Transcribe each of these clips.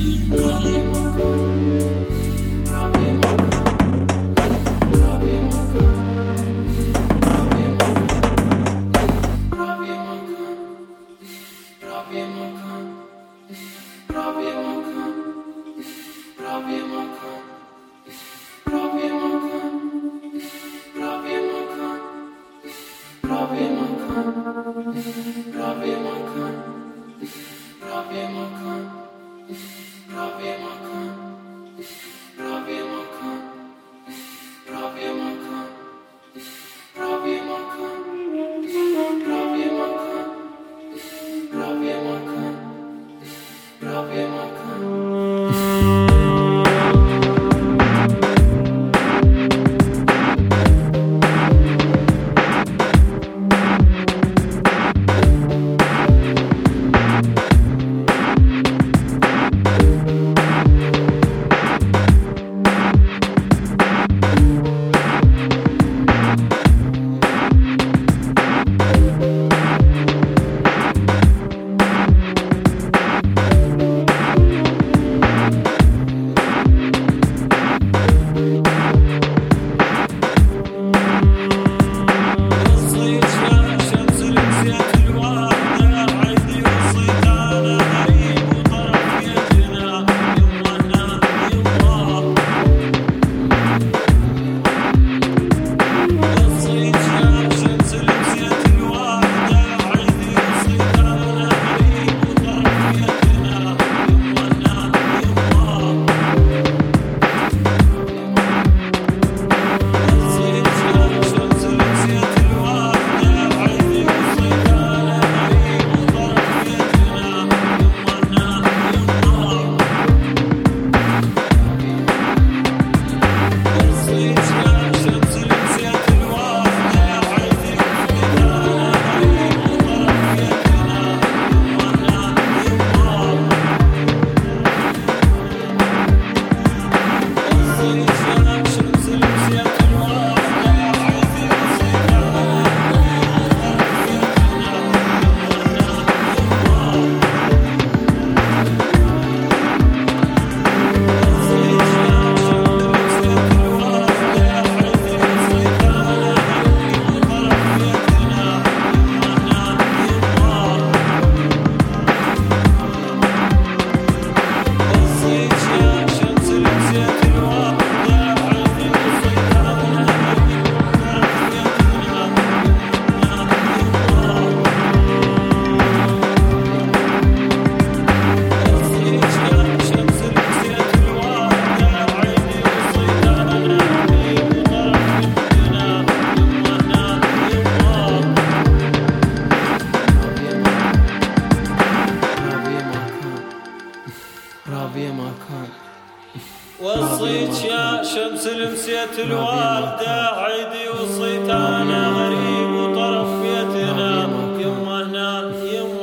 وصيت يا شمس المسيت الوالدة عيدي وصيت أنا غريب وطرف يدنا يما هنا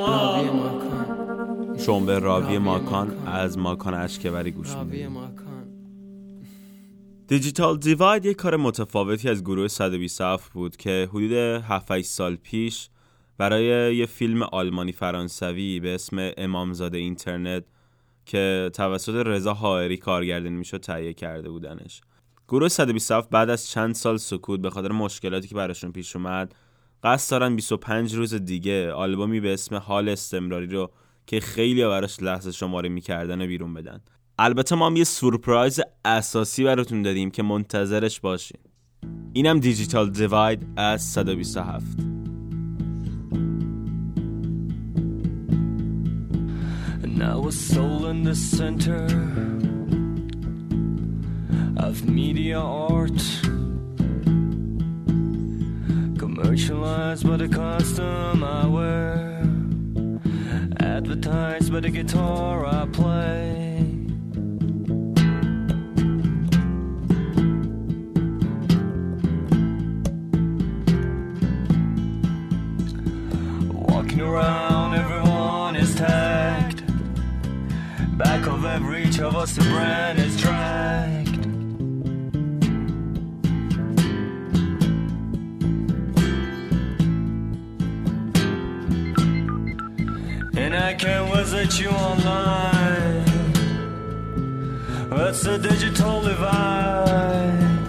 يما. شما به راوی ماکان از ماکان اشکبری گوش میدید. دیجیتال دیواید یک کار متفاوتی از گروه 127 بود که حدود 7-8 سال پیش برای یه فیلم آلمانی فرانسوی به اسم امامزاده اینترنت که توسط رضا حائری کارگردانی میشد تهیه کرده بودنش. گروه 127 بعد از چند سال سکوت به خاطر مشکلاتی که براشون پیش اومد قصد دارن 25 روز دیگه آلبومی به اسم حال استمراری رو که خیلی براش لحظه شماری میکردن بیرون بدن. البته ما هم یه سورپرایز اساسی براتون دادیم که منتظرش باشین. اینم دیجیتال دیواید از 127. Now a soul in the center of media art, commercialized by the costume I wear, advertised by the guitar I play. Walking around, everyone is tagged. Back of every each of us, the brand is dragged. And I can visit you online. That's the digital divide.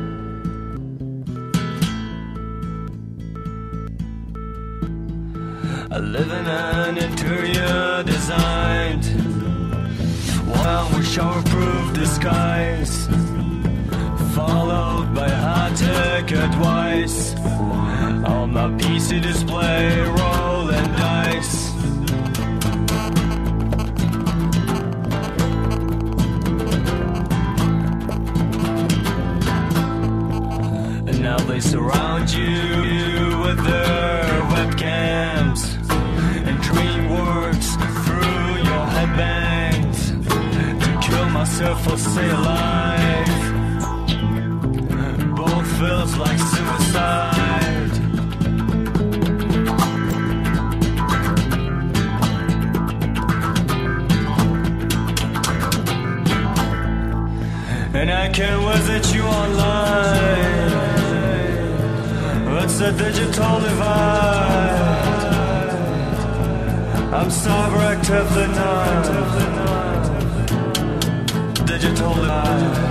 I live in an interior designed one with showerproof disguise, followed by high-tech advice on my PC display, rolling dice. And now they surround you with their webcams and DreamWorks through your headbangs to kill myself or stay alive. Both feels like suicide. And I can visit you online. It's a digital divide. I'm cyber active the night. Digital divide.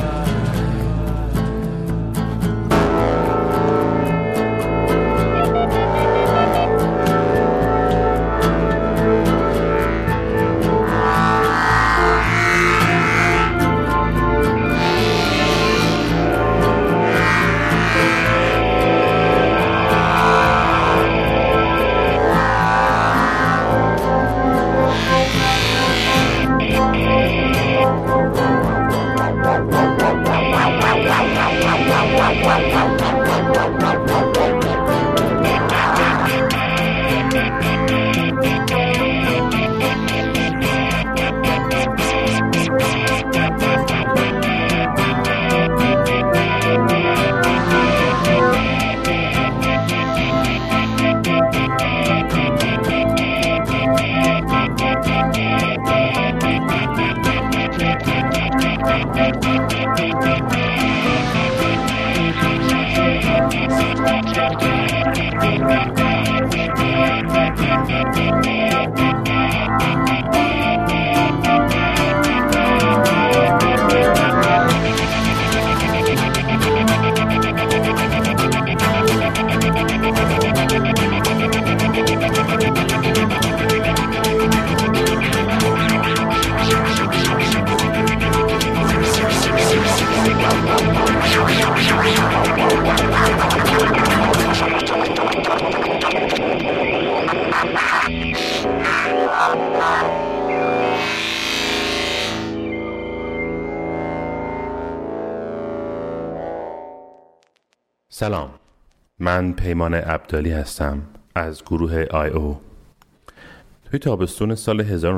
سلام، من پیمان عبدالی هستم از گروه IO. توی تابستون سال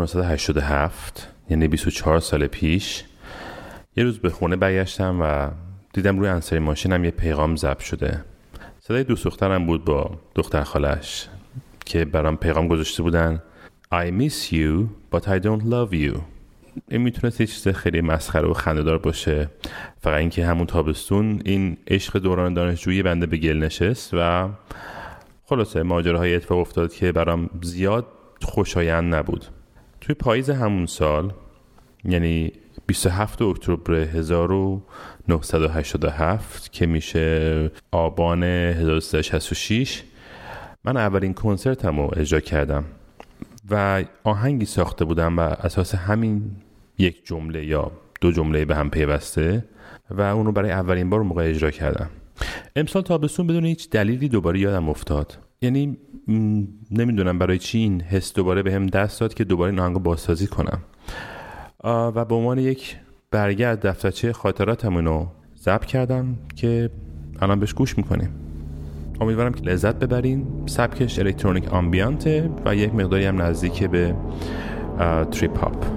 1987 یعنی 24 سال پیش یه روز به خونه برگشتم و دیدم روی انسری ماشینم یه پیغام ضبط شده. صدای دوست دخترم بود با دختر خالش که برام پیغام گذاشته بودن I miss you but I don't love you. این میتونست یه چیز خیلی مسخره و خنده‌دار باشه، فقط اینکه همون تابستون این عشق دوران دانشجویی بنده به گل نشست و خلاصه ماجراهای اتفاق افتاد که برام زیاد خوشایند نبود. توی پاییز همون سال یعنی 27 اکتبر 1987 که میشه آبان 1366 من اولین کنسرتمو اجرا کردم و آهنگی ساخته بودم و اساس همین یک جمله یا دو جمله به هم پیوسته و اونو برای اولین بار موقع اجرا کردم. امسال تابستون بدون هیچ دلیلی دوباره یادم افتاد. یعنی نمیدونم برای چی این حس دوباره بهم دست داد که دوباره این آهنگو بازسازی کنم و به عنوان یک برگرد دفترچه خاطراتم اینو ضبط کردم که الان بهش گوش میکنیم. امیدوارم که لذت ببرین. سبکش الکترونیک آمبیانته و یک مقداری هم نزدیک به تریپ هاپ.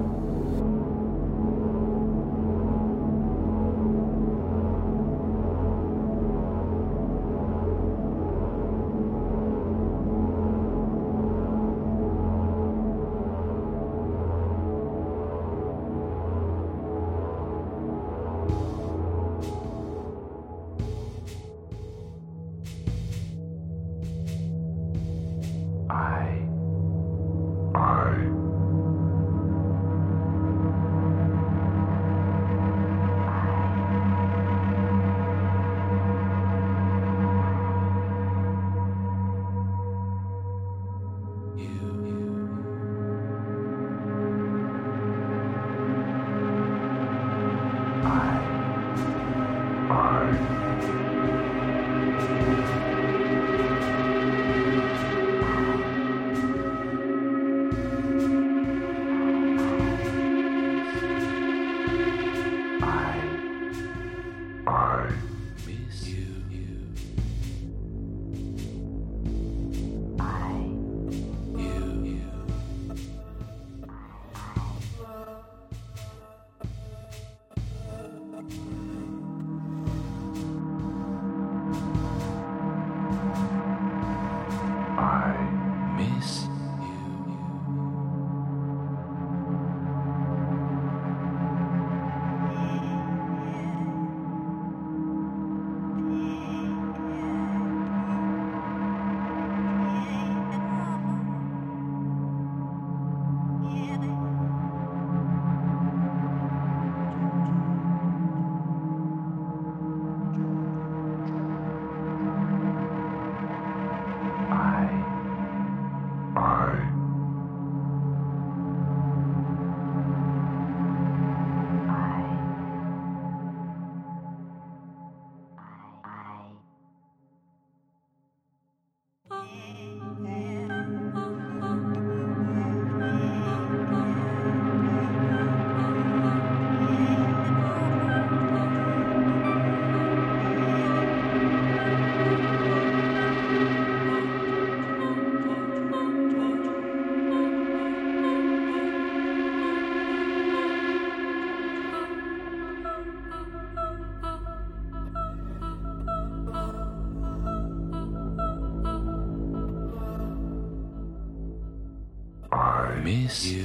miss you.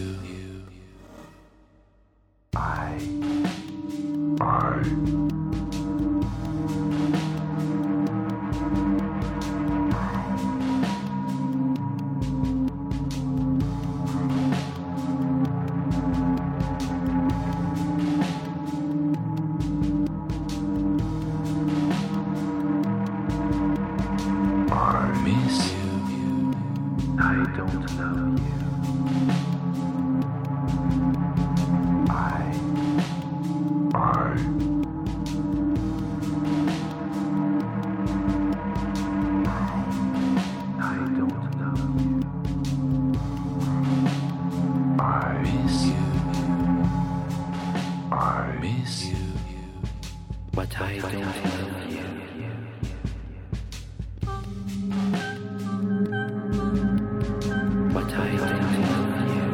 But I don't love you. But I don't love you.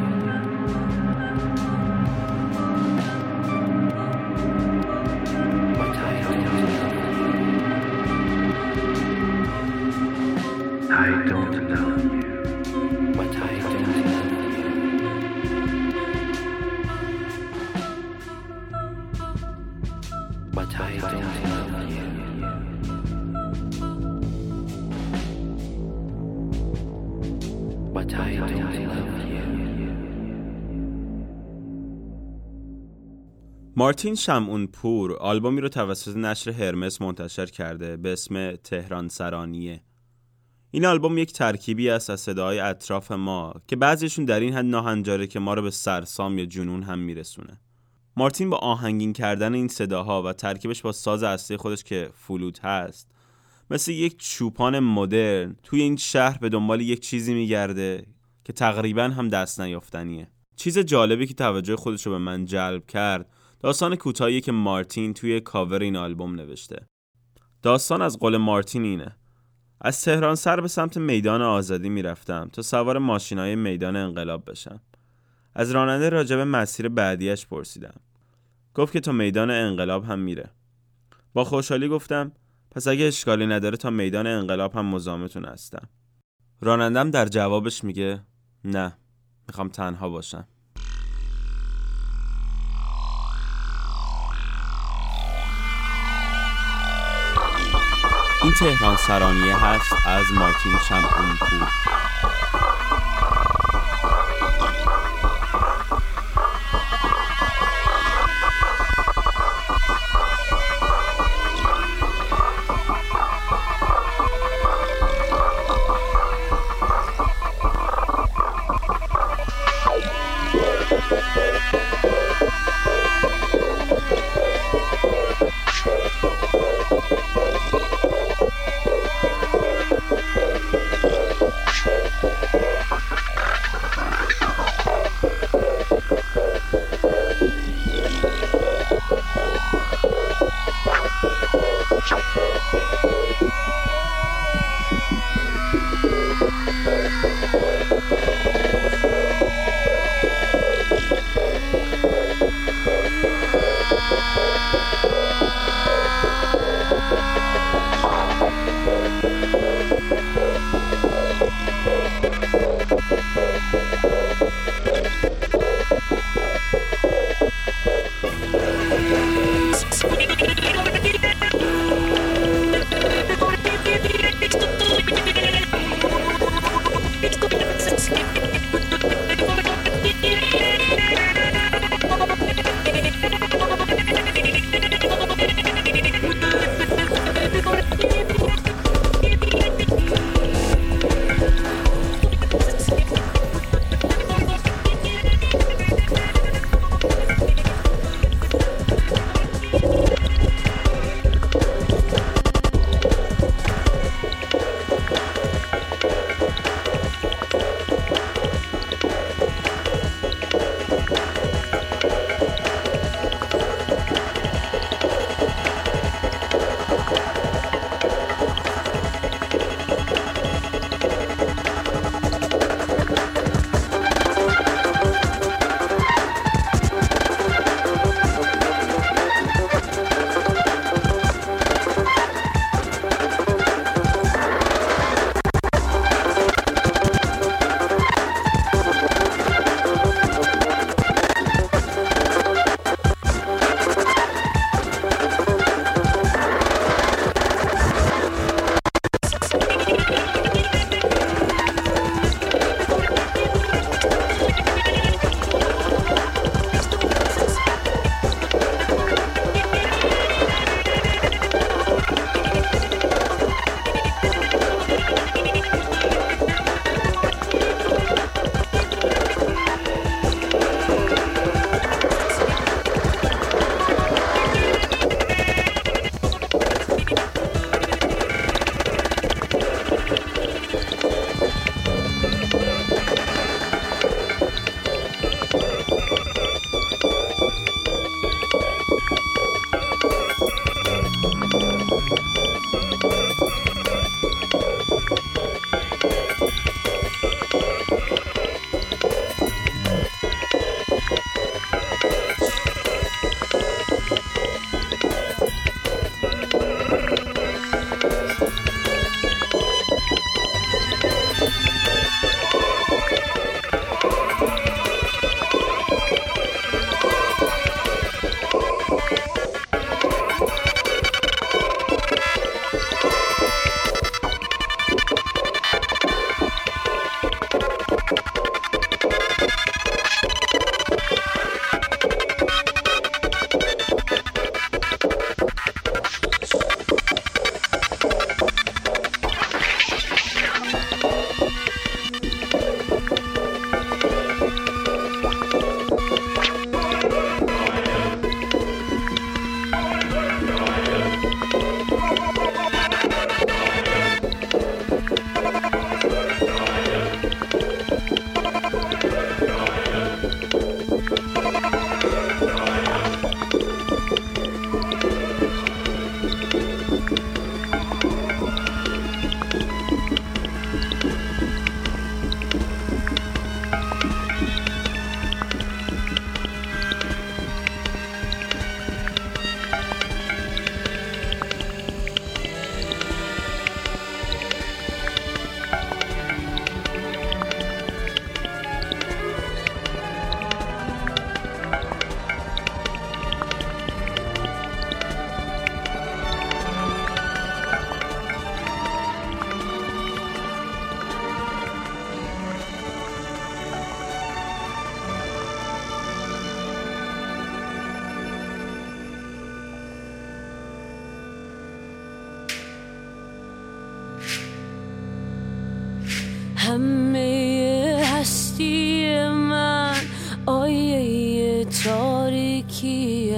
But I don't love you. I don't love you. But I don't love you. But I don't love you. But I don't love you. مارتین شمعونپور آلبومی رو توسط نشر هرمس منتشر کرده به اسم تهران سرانیه. این آلبوم یک ترکیبی است از صداهای اطراف ما که بعضیشون در این حد ناهنجاره که ما رو به سرسام یا جنون هم میرسونه. مارتین با آهنگین کردن این صداها و ترکیبش با ساز اصلی خودش که فلوت هست مثل یک چوپان مدرن توی این شهر به دنبال یک چیزی میگرده که تقریبا هم دست نیافتنیه. چیز جالبی که توجه خودش رو به من جلب کرد داستان کوتاهی که مارتین توی کاور این آلبوم نوشته. داستان از قول مارتین اینه: از تهران سر به سمت میدان آزادی میرفتم تا سوار ماشینای میدان انقلاب بشم. از راننده راجع به مسیر بعدیش پرسیدم. گفت که تا میدان انقلاب هم میره. با خوشحالی گفتم پس اگه اشکالی نداره تا میدان انقلاب هم مزاحمتون هستم. رانندم در جوابش میگه نه، میخوام تنها باشم. این تهران سرانیه هست از مارتین شمعونپور.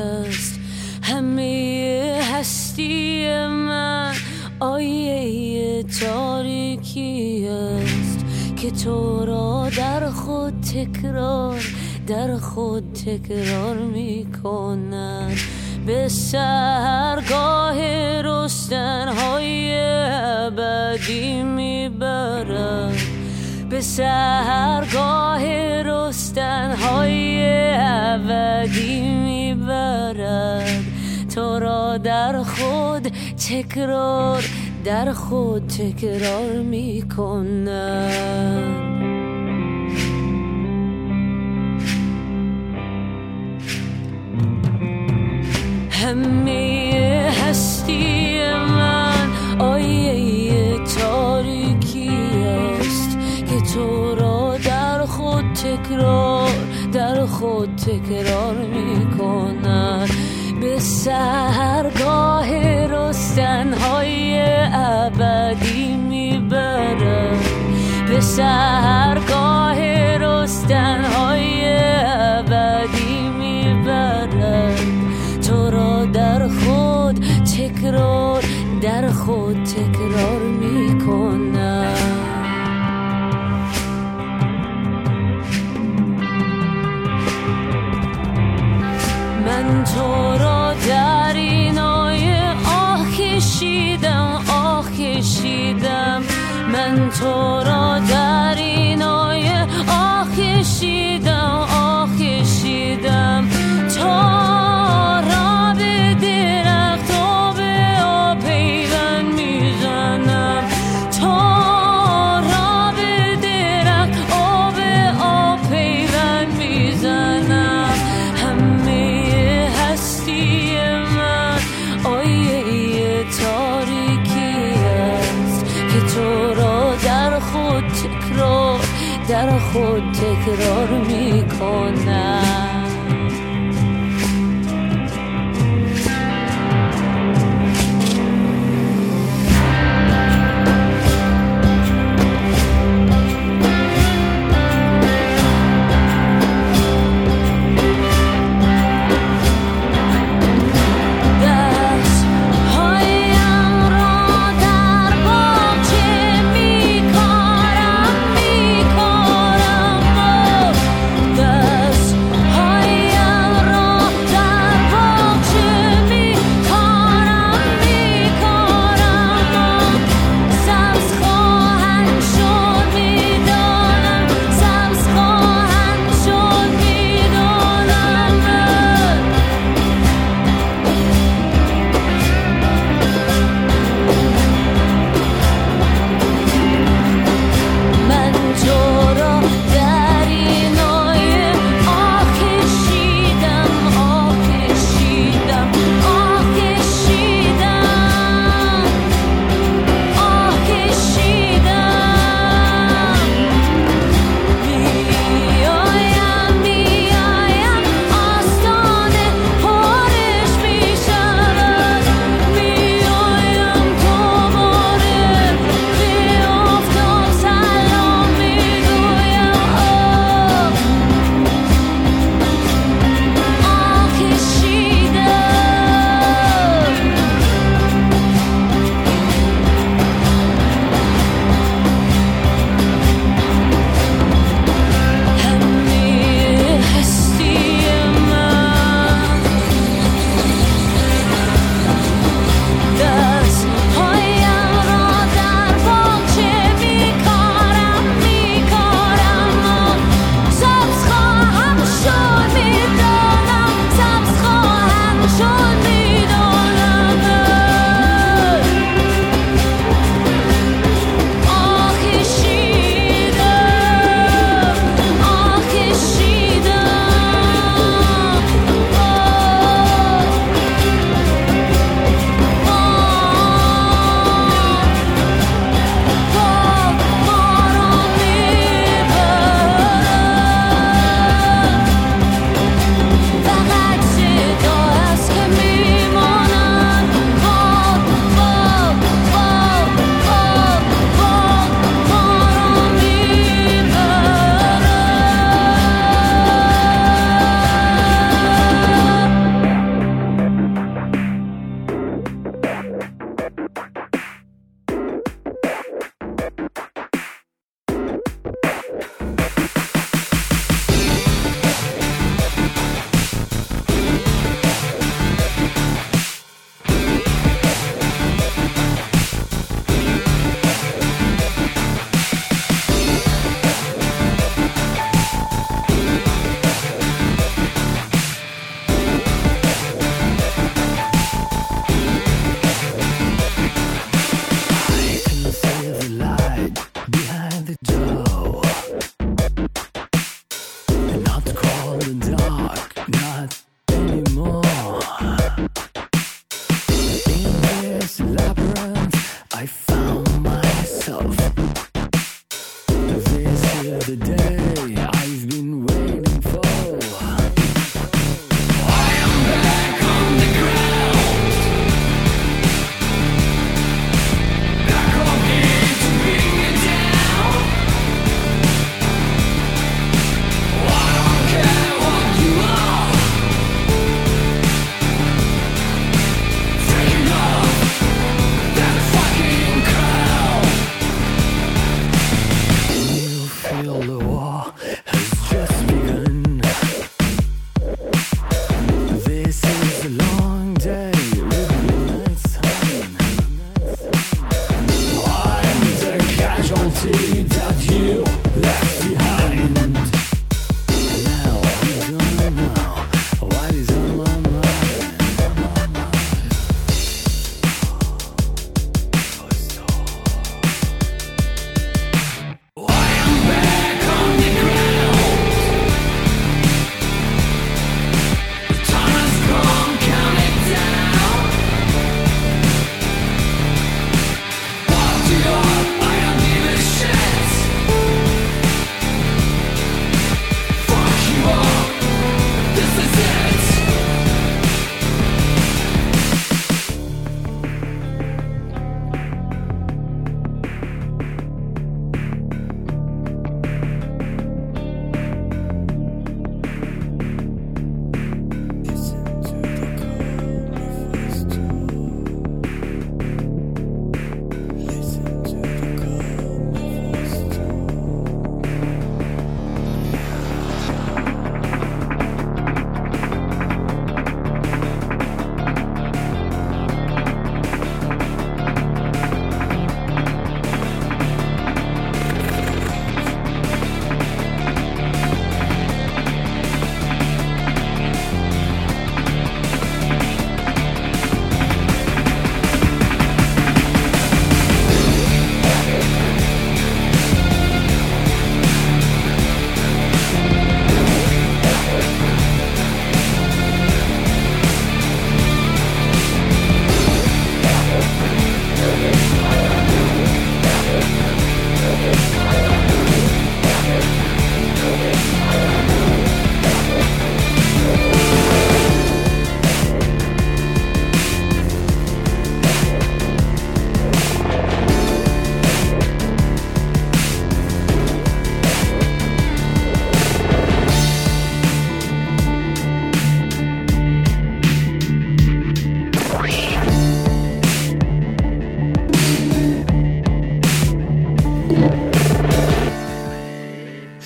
است. همه هستی من آیه تاریکی است که تو را در خود تکرار می کند. به سحرگاه رستنهای ابدی می برد. به سحرگاه رستنهای ابدی می برد. تو را در خود تکرار می کند. همه هستی من آیه تاریکی است که تو را در خود تکرار می کند. به سحرگاه رستنهای ابدی می برد. به سحرگاه رستنهای ابدی می برد. تو را در خود تکرار می کند. من تو را در این آیه آه کشیدم. من تو را در این آیه آه کشیدم. تا را به درخت و به آب پیوند میزنم. تا را به درخت و به آب پیوند میزنم. همه هستی من آیه تاریکی است که تو را در خود تکرار می کنم.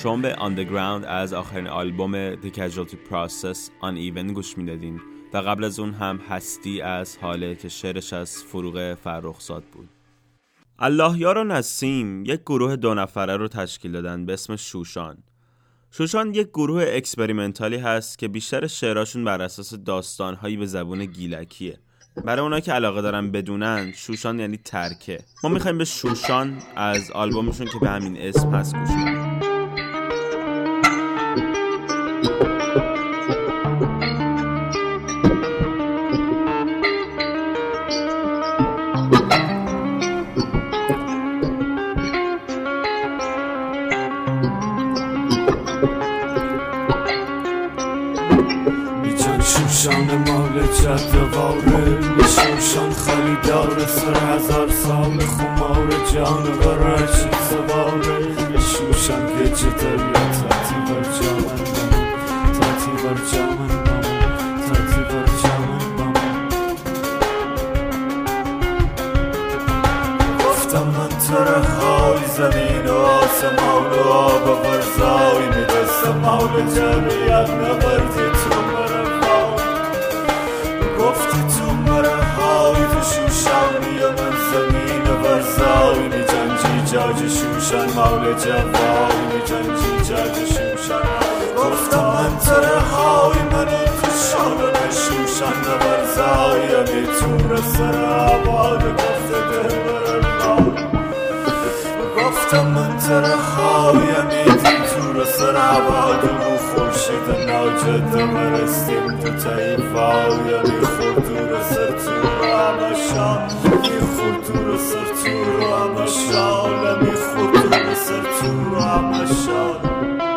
شما به Underground از آخرین آلبوم The Casualty Process Uneven گوش میدادین و قبل از اون هم هستی از حاله که شعرش از فروغ فرخزاد بود. اللهیار و نسیم یک گروه 2 نفره رو تشکیل دادن به اسم شوشان. شوشان یک گروه اکسپریمنتالی هست که بیشتر شعراشون بر اساس داستانهایی به زبون گیلکیه. برای اونایی که علاقه دارن بدونن شوشان یعنی ترکه. ما میخوایم به شوشان از آلبومشون که به همین اسم هست گوش بدیم. شوشان مال جدواره شوشان خریدار سر 1000 سال خمار جانور رشید سواره شوشان گجه دریا تاتی بر جامن تاتی بر جامن تاتی بر جامن گفتم من تره های زمین و آسمان و آب و ورزای میدستم حال جمعیت نبردی تو گفتی تو مره های تو شوشانی و من زمین و ورزای می جنجی جاج شوشان مال جوای می جنجی جاج شوشان گفتم من تره های من و تو شانون شوشان و ورزای می تور سر آباد گفته ده برم گفتم من تره های می تور سر آباد و خورشید ناجد مرستیم تو تایفای می خورتور سر تو آمشا می خورتور سر تو آمشا می خورتور سر تو آمشا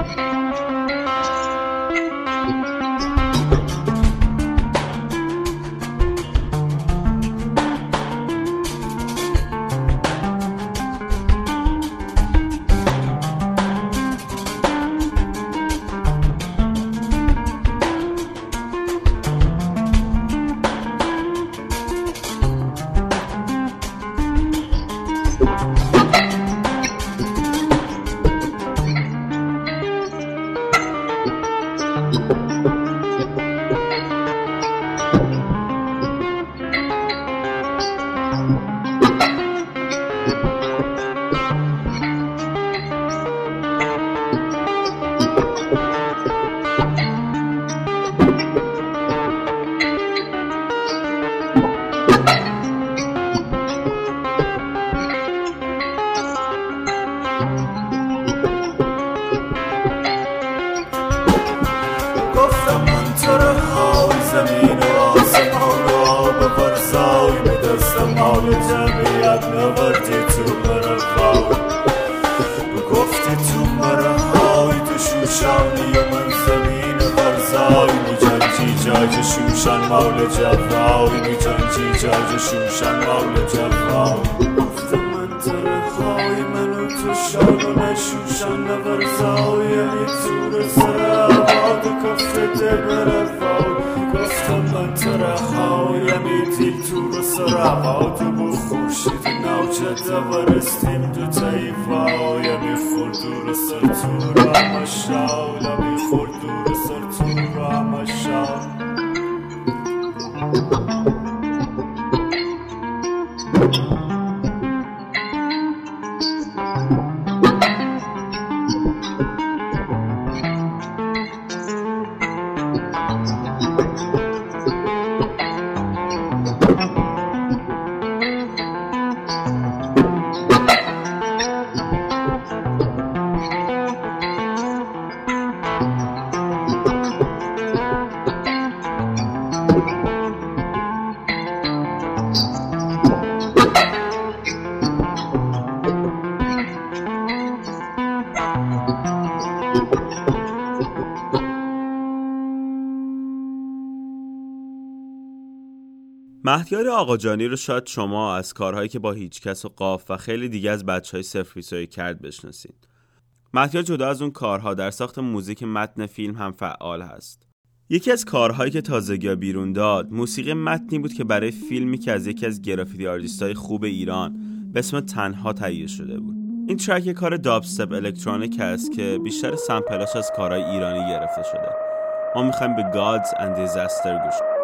شوشان مال جوای می جنجی جاج شوشان مال جوای گفتم من تره های منو تو شانون شوشان نورزای یعنی تور سر آباد کفته ده برفای گفتم من تره های یعنی دیل تور سر آباد و خورشید نوچه دورستیم دو تایفای یعنی خوردور سر تور آمشا یعنی خوردور سر تور آمشا مهدیار آقاجانی رو شاید شما از کارهایی که با هیچکس و قاف و خیلی دیگه از بچهای صفریسایی کرد بشناسید. مهدیار جدا از اون کارها در ساخت موزیک متن فیلم هم فعال هست. یکی از کارهایی که تازگی بیرون داد موسیقی متنی بود که برای فیلمی که از یکی از گرافیتی آرتیستای خوب ایران به اسم تنها تهیه شده بود. این ترک یه کار دابستپ الکترونیک هست که بیشتر سمپلاش از کارهای ایرانی گرفته شده. ما میخوایم به Gods and Disaster گوش کنیم.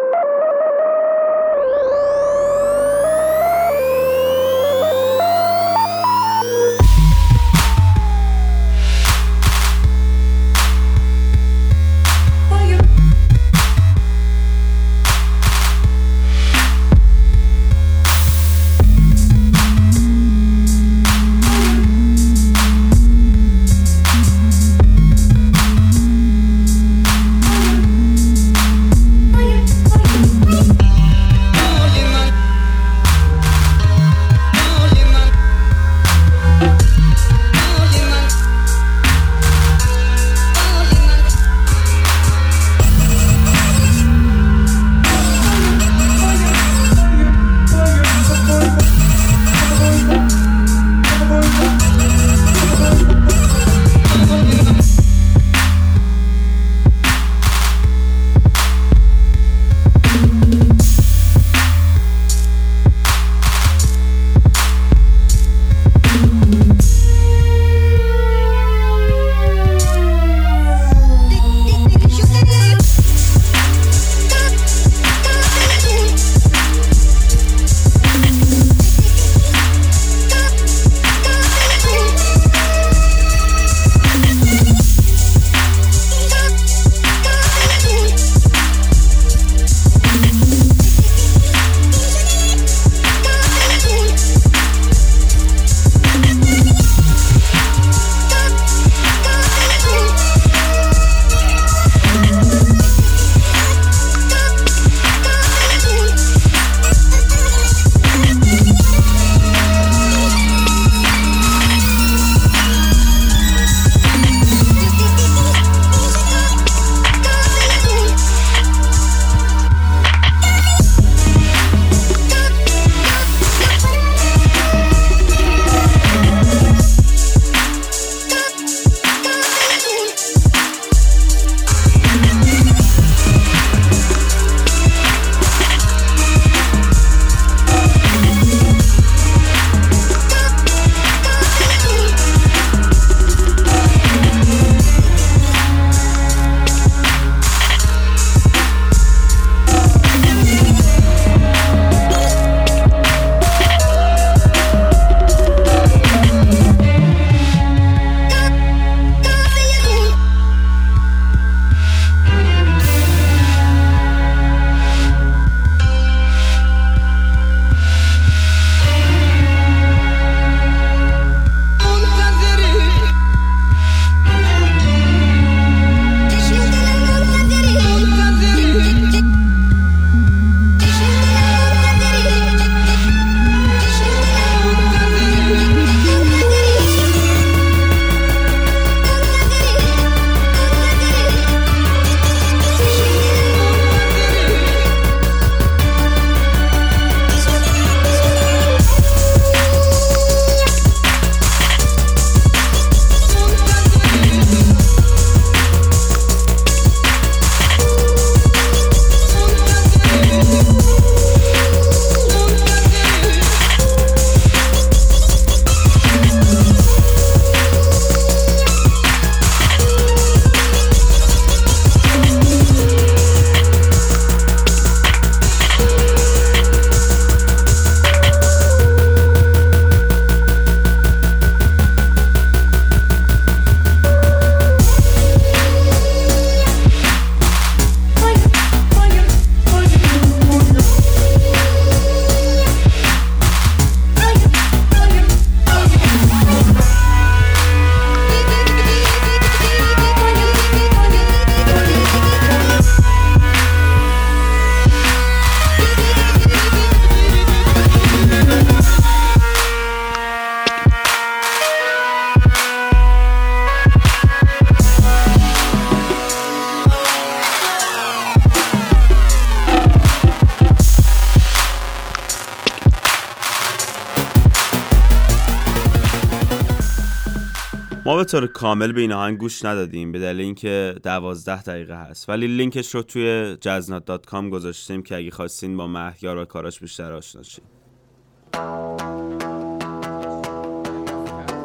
ما به طور کامل به این آهنگ گوش ندادیم به دلیل اینکه 12 دقیقه هست، ولی لینکش رو توی jazznat.com گذاشتیم که اگه خواستین با مهیار و کاراش بیشتر آشنا شید.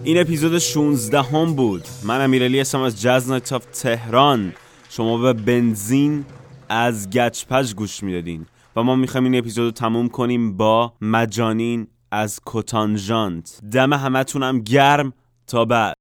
این اپیزود 16 هم بود. من امیرعلی هستم از جاز نایت آف تهران. شما به بنزین از گچپج گوش میدادین و ما میخوایم این اپیزود رو تموم کنیم با مجانین از کتانژانت. دم همتونم گرم. تا بعد.